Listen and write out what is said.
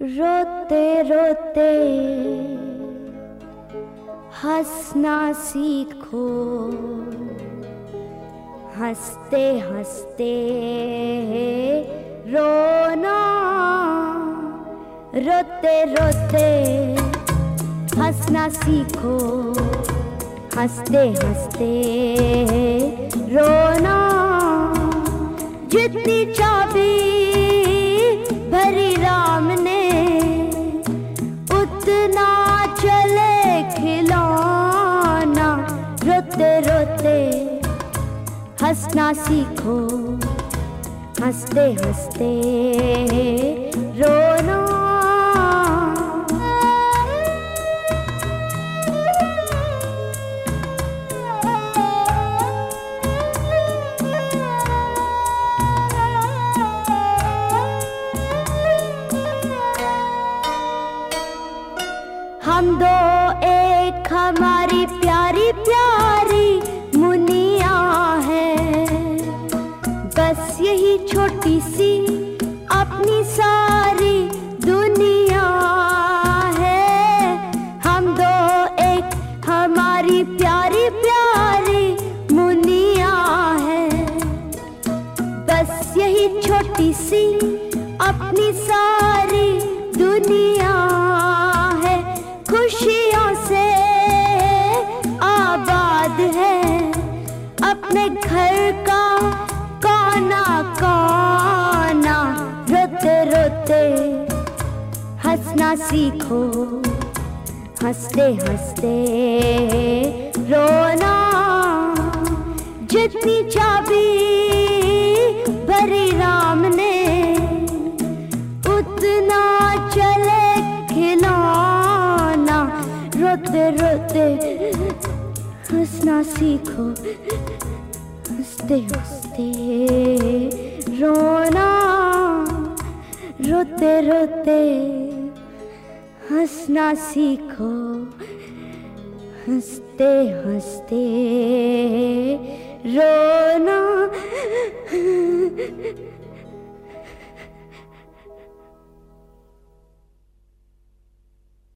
रोते रोते हंसना सीखो, हंसते हंसते रोना। रोते रोते हंसना सीखो, हंसते हंसते रोना। जितनी चाबी भरी राम ने उतना चले खिलौना। रोते रोते हंसना सीखो, हंसते हंसते रोना। हम दो एक हमारी प्यारी प्यारी मुनिया है, बस यही छोटी सी अपनी सारी दुनिया है। हम दो एक हमारी प्यारी प्यारी मुनिया है, बस यही छोटी सी अपनी सारी दुनिया। खुशियों से आबाद है अपने घर का कोना कोना। रोते रोते हंसना सीखो, हंसते हंसते रोना। जितनी चाबी भरी राम ने उतना चले खिलौना। रोते रोते हंसना सीखो, हंसते हंसते रोना। रोते रोते हंसना सीखो, हंसते हंसते रोना।